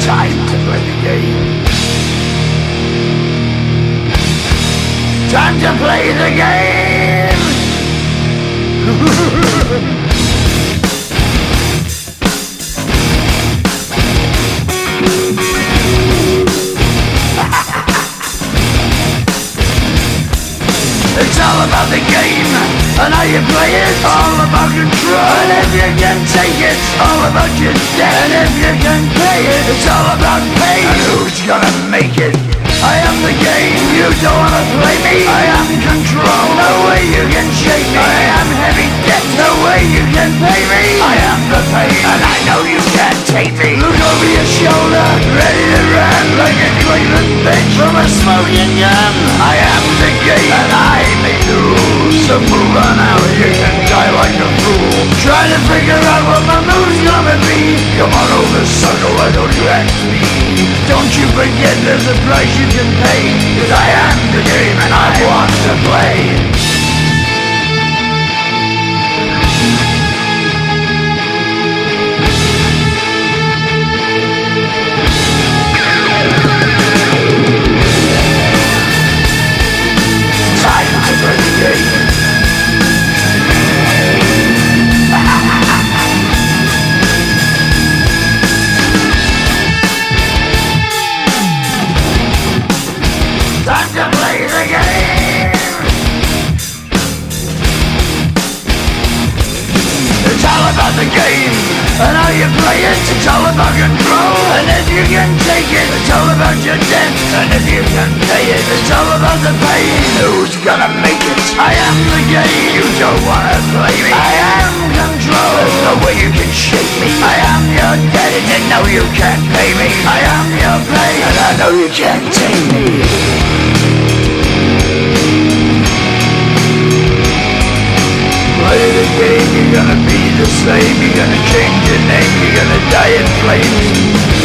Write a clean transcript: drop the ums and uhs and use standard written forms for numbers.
Time to play the game. Time to play the game. It's all about the game and how you play it. All about control, and if you can take it. All about your debt, and if you can pay it. It's all about pain, and who's gonna make it? I am the game, you don't wanna play me. I am control, no way you can shake me. I am heavy debt, no way you can pay me. I am the pain, and I know you can't take me. Look over your shoulder, ready to run like a Cleveland bitch from a smoking gun. I am the game, and I may lose. So move on out, you can die like a fool. Trying to figure out what my move's gonna be. Come on over, sucker, why don't you ask me? Don't you forget there's a price you can pay. Cause I am the game and I want to play. The game and how you play it. It's all about control, and if you can take it. It's all about your debt, and if you can pay it. It's all about the pain. Who's gonna make it? I am the game, you don't wanna play me. I am control, there's no way you can shake me. I am your debt, and you know you can't pay me. I am your pain, and I know you can't take me. Play the game, you're gonna be the same. You're gonna change your name, you're gonna die in flames.